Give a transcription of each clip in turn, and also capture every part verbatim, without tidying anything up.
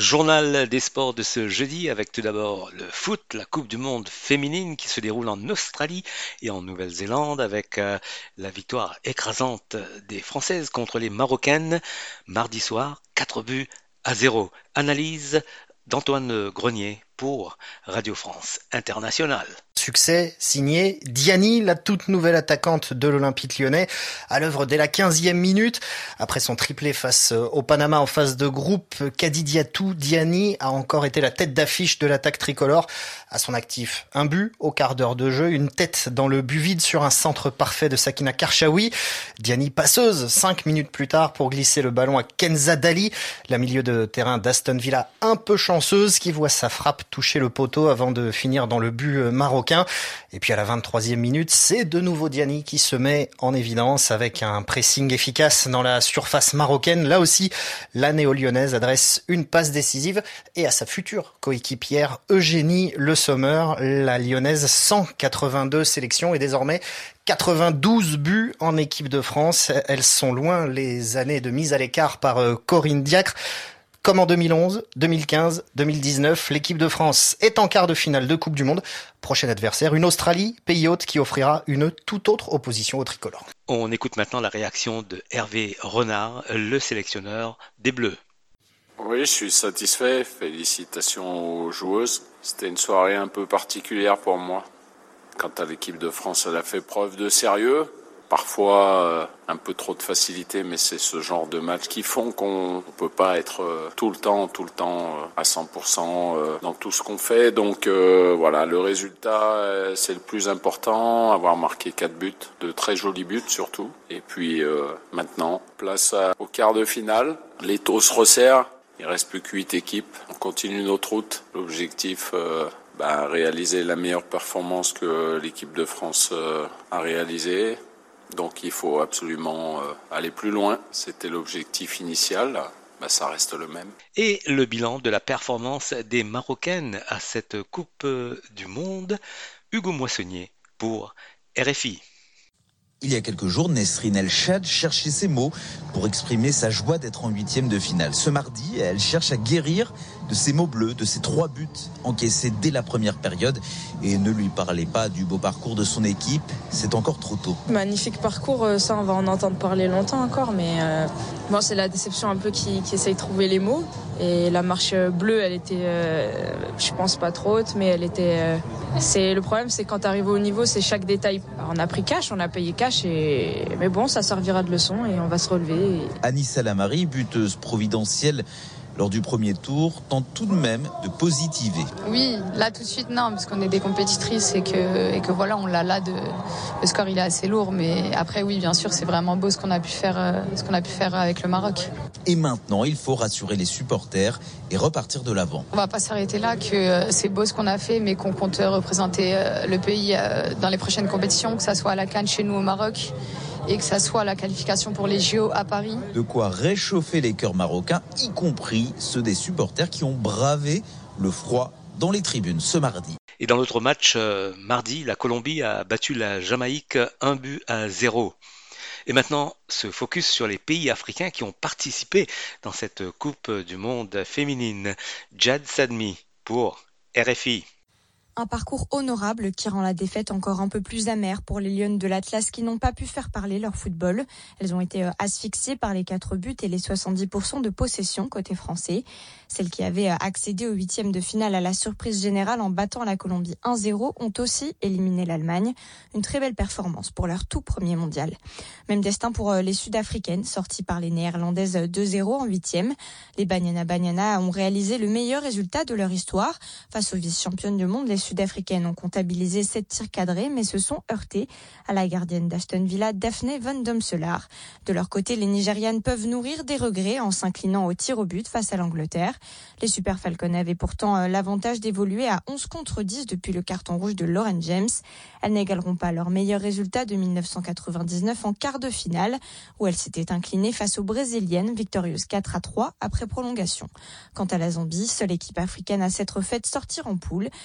Journal des sports de ce jeudi avec tout d'abord le foot, la Coupe du Monde féminine qui se déroule en Australie et en Nouvelle-Zélande avec euh, la victoire écrasante des Françaises contre les Marocaines mardi soir, quatre buts à zéro. Analyse d'Antoine Grenier pour Radio France Internationale. Succès signé Diani, la toute nouvelle attaquante de l'Olympique lyonnais, à l'œuvre dès la quinzième minute. Après son triplé face au Panama en phase de groupe, Kadidiatou Diani a encore été la tête d'affiche de l'attaque tricolore. À son actif, un but au quart d'heure de jeu, une tête dans le but vide sur un centre parfait de Sakina Karchaoui. Diani passeuse, cinq minutes plus tard pour glisser le ballon à Kenza Dali, la milieu de terrain d'Aston Villa un peu chanceuse qui voit sa frappe toucher le poteau avant de finir dans le but marocain. Et puis à la vingt-troisième minute, c'est de nouveau Diani qui se met en évidence avec un pressing efficace dans la surface marocaine. Là aussi, la néo-lyonnaise adresse une passe décisive et à sa future coéquipière Eugénie Le Sommer, la lyonnaise cent quatre-vingt-deux sélections et désormais quatre-vingt-douze buts en équipe de France. Elles sont loin les années de mise à l'écart par Corinne Diacre. Comme en deux mille onze, deux mille quinze, deux mille dix-neuf, l'équipe de France est en quart de finale de Coupe du Monde. Prochain adversaire, une Australie, pays hôte qui offrira une toute autre opposition au tricolore. On écoute maintenant la réaction de Hervé Renard, le sélectionneur des Bleus. Oui, je suis satisfait. Félicitations aux joueuses. C'était une soirée un peu particulière pour moi. Quant à l'équipe de France, elle a fait preuve de sérieux. Parfois euh, un peu trop de facilité, mais c'est ce genre de match qui font qu'on ne peut pas être euh, tout le temps, tout le temps euh, à cent pour cent euh, dans tout ce qu'on fait. Donc euh, voilà, le résultat, euh, c'est le plus important, avoir marqué quatre buts, de très jolis buts surtout. Et puis euh, maintenant, place à, au quart de finale, les taux se resserrent, il ne reste plus que huit équipes. On continue notre route, l'objectif... Euh, bah, réaliser la meilleure performance que l'équipe de France euh, a réalisée. Donc il faut absolument euh, aller plus loin. C'était l'objectif initial. Bah, ça reste le même. Et le bilan de la performance des Marocaines à cette Coupe du Monde, Hugo Moissonnier pour R F I. Il y a quelques jours, Nesrine El Chad cherchait ses mots pour exprimer sa joie d'être en huitième de finale. Ce mardi, elle cherche à guérir de ses mots bleus, de ses trois buts encaissés dès la première période. Et ne lui parlez pas du beau parcours de son équipe, c'est encore trop tôt. Magnifique parcours, ça on va en entendre parler longtemps encore, mais euh, bon, c'est la déception un peu qui, qui essaye de trouver les mots. Et la marche bleue, elle était, euh, je pense pas trop haute, mais elle était... Euh, c'est, le problème, c'est quand tu arrives au niveau, c'est chaque détail. Alors, on a pris cash, on a payé cash, et, mais bon, ça servira de leçon et on va se relever. Et... Anissa Lamari, buteuse providentielle lors du premier tour, tente tout de même de positiver. Oui, là tout de suite non, parce qu'on est des compétitrices et que, et que voilà, on l'a là, de, le score il est assez lourd, mais après oui, bien sûr, c'est vraiment beau ce qu'on a pu faire, ce qu'on a pu faire avec le Maroc. Et maintenant, il faut rassurer les supporters et repartir de l'avant. On va pas s'arrêter là, que c'est beau ce qu'on a fait, mais qu'on compte représenter le pays dans les prochaines compétitions, que ça soit à la CAN chez nous au Maroc, et que ça soit la qualification pour les J O à Paris. De quoi réchauffer les cœurs marocains, y compris ceux des supporters qui ont bravé le froid dans les tribunes ce mardi. Et dans l'autre match, euh, mardi, la Colombie a battu la Jamaïque un but à zéro. Et maintenant, ce focus sur les pays africains qui ont participé dans cette Coupe du Monde féminine. Jad Sadmi pour R F I. Un parcours honorable qui rend la défaite encore un peu plus amère pour les Lionnes de l'Atlas qui n'ont pas pu faire parler leur football. Elles ont été asphyxiées par les quatre buts et les soixante-dix pour cent de possession côté français. Celles qui avaient accédé au huitième de finale à la surprise générale en battant la Colombie un zéro ont aussi éliminé l'Allemagne. Une très belle performance pour leur tout premier mondial. Même destin pour les Sud-Africaines, sorties par les Néerlandaises deux zéro en huitième. Les Banyana Banyana ont réalisé le meilleur résultat de leur histoire. Face aux vice-championnes du monde, les Sud-Africaines ont comptabilisé sept tirs cadrés, mais se sont heurtées à la gardienne d'Aston Villa, Daphne Van Domselaar. De leur côté, les Nigérianes peuvent nourrir des regrets en s'inclinant au tir au but face à l'Angleterre. Les Super Falcons avaient pourtant l'avantage d'évoluer à onze contre dix depuis le carton rouge de Lauren James. Elles n'égaleront pas leur meilleur résultat de dix-neuf cent quatre-vingt-dix-neuf en quart de finale, où elles s'étaient inclinées face aux Brésiliennes, victorieuses quatre à trois après prolongation. Quant à la Zambie, seule équipe africaine à s'être faite sortir en poule, elle n'a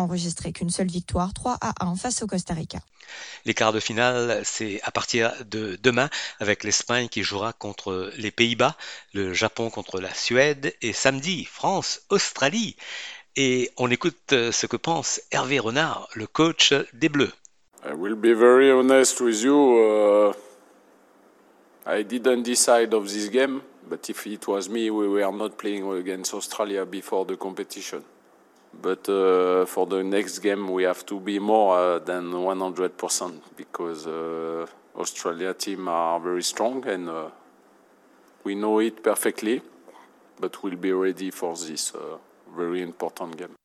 enregistré qu'une seule victoire, trois à un face au Costa Rica. Les quarts de finale, c'est à partir de demain avec l'Espagne qui jouera contre les Pays-Bas, le Japon contre la Suède et samedi, France-Australie. Et on écoute ce que pense Hervé Renard, le coach des Bleus. I will be very honest with you. Uh, I didn't decide of this game, but if it was me, we were not playing against Australia before the competition. But uh, for the next game, we have to be more uh, than one hundred percent because uh, Australia team are very strong and uh, we know it perfectly. But we'll be ready for this uh, very important game.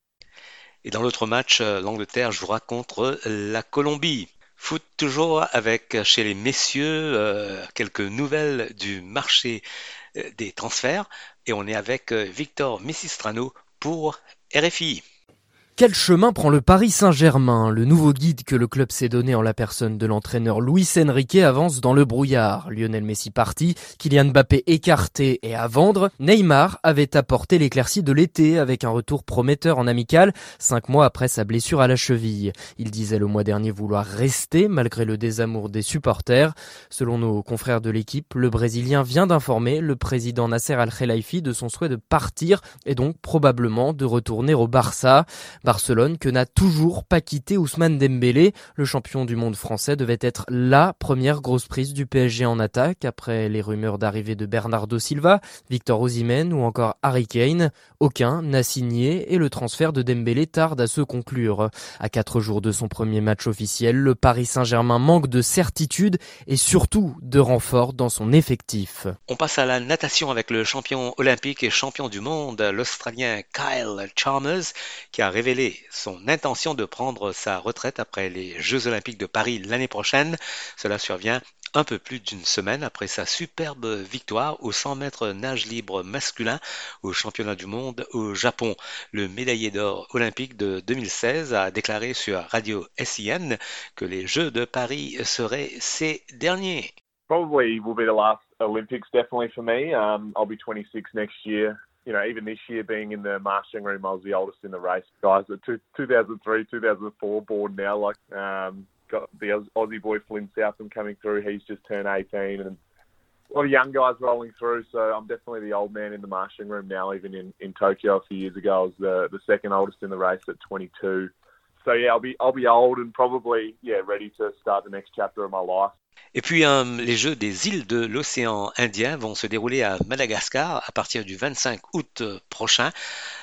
Et dans l'autre match, l'Angleterre jouera contre la Colombie. Foot toujours avec chez les messieurs euh, quelques nouvelles du marché euh, des transferts et on est avec euh, Victor Messistrano pour R F I. Quel chemin prend le Paris Saint-Germain ? Le nouveau guide que le club s'est donné en la personne de l'entraîneur Luis Enrique avance dans le brouillard. Lionel Messi parti, Kylian Mbappé écarté et à vendre. Neymar avait apporté l'éclaircie de l'été avec un retour prometteur en amical, cinq mois après sa blessure à la cheville. Il disait le mois dernier vouloir rester malgré le désamour des supporters. Selon nos confrères de l'équipe, le Brésilien vient d'informer le président Nasser Al-Khelaifi de son souhait de partir et donc probablement de retourner au Barça. Barcelone que n'a toujours pas quitté Ousmane Dembélé. Le champion du monde français devait être la première grosse prise du P S G en attaque après les rumeurs d'arrivée de Bernardo Silva, Victor Osimhen ou encore Harry Kane. Aucun n'a signé et le transfert de Dembélé tarde à se conclure. À quatre jours de son premier match officiel, le Paris Saint-Germain manque de certitude et surtout de renfort dans son effectif. On passe à la natation avec le champion olympique et champion du monde, l'Australien Kyle Chalmers, qui a révélé son intention de prendre sa retraite après les Jeux Olympiques de Paris l'année prochaine. Cela survient un peu plus d'une semaine après sa superbe victoire au cent mètres nage libre masculin au championnat du monde au Japon. Le médaillé d'or olympique de deux mille seize a déclaré sur Radio S I N que les Jeux de Paris seraient ses derniers. Probably will be the last Olympics, definitely for me. Um, I'll be twenty-six next year. You know, even this year being in the marshalling room, I was the oldest in the race. Guys at two, two thousand three, two thousand four born now, like um, got the Aussie boy Flynn Southam coming through. He's just turned eighteen and a lot of young guys rolling through. So I'm definitely the old man in the marshalling room now. Even in, in Tokyo a few years ago, I was the, the second oldest in the race at twenty-two. So yeah, I'll be I'll be old and probably yeah ready to start the next chapter of my life. Et puis euh, les Jeux des îles de l'océan Indien vont se dérouler à Madagascar à partir du vingt-cinq août prochain.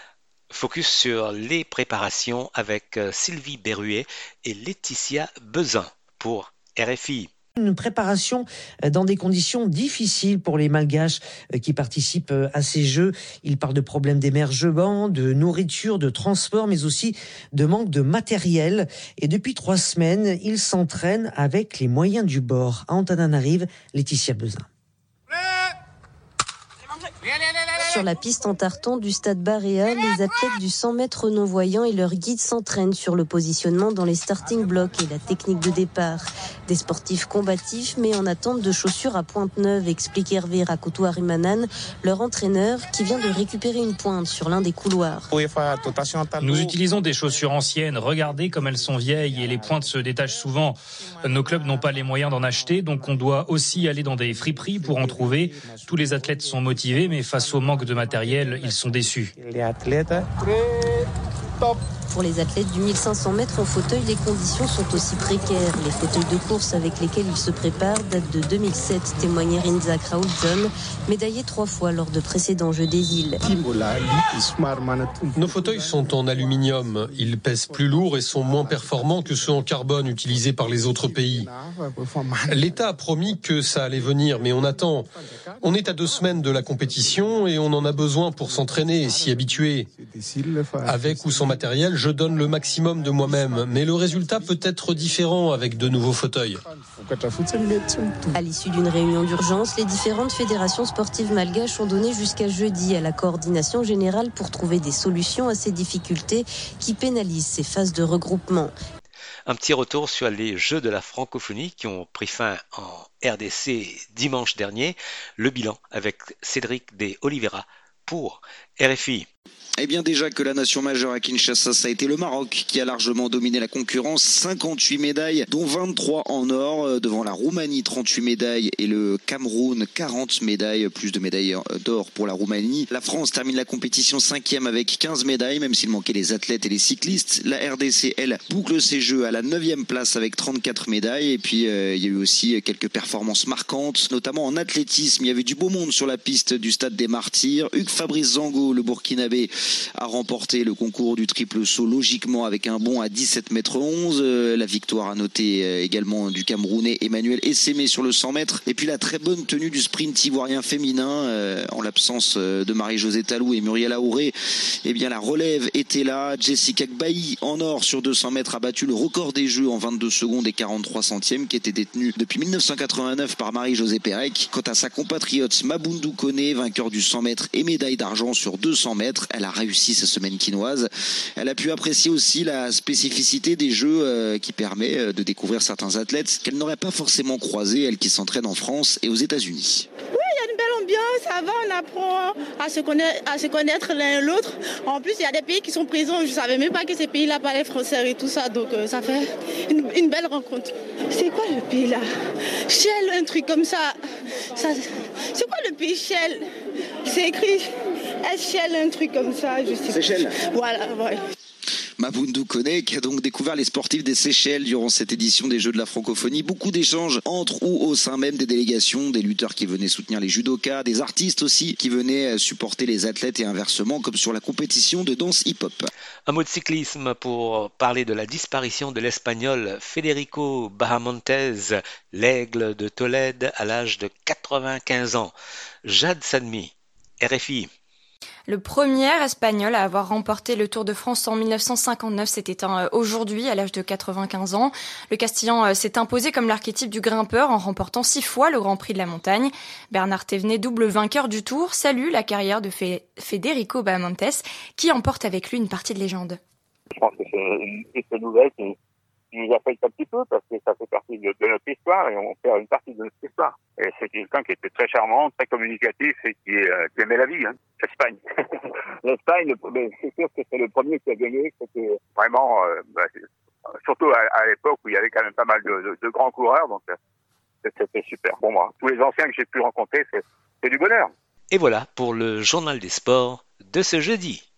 Focus sur les préparations avec euh, Sylvie Berruet et Laetitia Bezin pour R F I. Une préparation dans des conditions difficiles pour les Malgaches qui participent à ces Jeux. Ils parlent de problèmes d'émergement, de nourriture, de transport, mais aussi de manque de matériel. Et depuis trois semaines, ils s'entraînent avec les moyens du bord. À Antananarive, Laetitia Bezin. Sur la piste en tartan du stade Barréa, les athlètes du cent mètres non-voyants et leurs guides s'entraînent sur le positionnement dans les starting blocks et la technique de départ. Des sportifs combatifs mais en attente de chaussures à pointe neuve, explique Hervé Rakoutou-Harimanan, leur entraîneur qui vient de récupérer une pointe sur l'un des couloirs. Nous utilisons des chaussures anciennes, regardez comme elles sont vieilles et les pointes se détachent souvent. Nos clubs n'ont pas les moyens d'en acheter, donc on doit aussi aller dans des friperies pour en trouver. Tous les athlètes sont motivés mais face au manque de matériel, ils sont déçus. Pour les athlètes du mille cinq cents mètres en fauteuil, les conditions sont aussi précaires. Les fauteuils de course avec lesquels ils se préparent datent de deux mille sept, témoignait Rinza Krautzon, médaillé trois fois lors de précédents Jeux des îles. Nos fauteuils sont en aluminium. Ils pèsent plus lourd et sont moins performants que ceux en carbone utilisés par les autres pays. L'État a promis que ça allait venir, mais on attend. On est à deux semaines de la compétition et on en a besoin pour s'entraîner et s'y habituer. Avec ou sans matériel, je donne le maximum de moi-même, mais le résultat peut être différent avec de nouveaux fauteuils. À l'issue d'une réunion d'urgence, les différentes fédérations sportives malgaches ont donné jusqu'à jeudi à la coordination générale pour trouver des solutions à ces difficultés qui pénalisent ces phases de regroupement. Un petit retour sur les Jeux de la francophonie qui ont pris fin en R D C dimanche dernier. Le bilan avec Cédric de Oliveira pour R F I. Eh bien déjà que la nation majeure à Kinshasa, ça a été le Maroc qui a largement dominé la concurrence. cinquante-huit médailles, dont vingt-trois en or, devant la Roumanie, trente-huit médailles, et le Cameroun, quarante médailles, plus de médailles d'or pour la Roumanie. La France termine la compétition cinquième avec quinze médailles, même s'il manquait les athlètes et les cyclistes. La R D C, elle, boucle ses jeux à la neuvième place avec trente-quatre médailles. Et puis, euh, il y a eu aussi quelques performances marquantes, notamment en athlétisme. Il y avait du beau monde sur la piste du Stade des Martyrs. Hugues Fabrice Zango, le Burkinabé, a remporté le concours du triple saut logiquement avec un bond à dix-sept mètres onze. Euh, la victoire à noter euh, également du Camerounais Emmanuel Essémé sur le cent mètres. Et puis la très bonne tenue du sprint ivoirien féminin, euh, en l'absence euh, de Marie-Josée Talou et Muriel Aouré. Eh bien la relève était là. Jessica Gbailly en or sur deux cents mètres a battu le record des Jeux en vingt-deux secondes et quarante-trois centièmes qui était détenu depuis mille neuf cent quatre-vingt-neuf par Marie-Josée Pérec. Quant à sa compatriote Mabundu Kone, vainqueur du cent mètres et médaille d'argent sur deux cents mètres, elle a réussi sa semaine quinoise. Elle a pu apprécier aussi la spécificité des Jeux euh, qui permet euh, de découvrir certains athlètes qu'elle n'aurait pas forcément croisés, elle qui s'entraîne en France et aux États-Unis. Oui, il y a une belle ambiance, ça va, on apprend à se connaître, à se connaître l'un et l'autre. En plus, il y a des pays qui sont présents, je ne savais même pas que ces pays-là parlaient français et tout ça, donc euh, ça fait une, une belle rencontre. C'est quoi le pays là? Shell, un truc comme ça. ça c'est quoi le pays Shell? C'est écrit Shell, un truc comme ça, je sais. C'est Shell. Voilà, ouais. Mabundu Kone qui a donc découvert les sportifs des Seychelles durant cette édition des Jeux de la francophonie. Beaucoup d'échanges entre ou au sein même des délégations, des lutteurs qui venaient soutenir les judokas, des artistes aussi qui venaient supporter les athlètes et inversement, comme sur la compétition de danse hip-hop. Un mot de cyclisme pour parler de la disparition de l'Espagnol Federico Bahamontes, l'aigle de Tolède, à l'âge de quatre-vingt-quinze ans. Jade Sadmi, R F I. Le premier Espagnol à avoir remporté le Tour de France en mille neuf cent cinquante-neuf s'est éteint aujourd'hui à l'âge de quatre-vingt-quinze ans. Le Castillan s'est imposé comme l'archétype du grimpeur en remportant six fois le Grand Prix de la montagne. Bernard Thévenet, double vainqueur du Tour, salue la carrière de Federico Bahamontes qui emporte avec lui une partie de légende. Je pense que c'est une triste nouvelle qui, qui nous affecte un petit peu parce que ça fait partie de, de notre histoire et on perd une partie de notre histoire. Et c'est quelqu'un qui était très charmant, très communicatif et qui, euh, qui aimait la vie. Hein. L'Espagne. L'Espagne, c'est sûr que c'est le premier qui a gagné. C'était vraiment, euh, bah, surtout à, à l'époque où il y avait quand même pas mal de, de, de grands coureurs. Donc c'était super pour moi. Tous les anciens que j'ai pu rencontrer, c'est, c'est du bonheur. Et voilà pour le journal des sports de ce jeudi.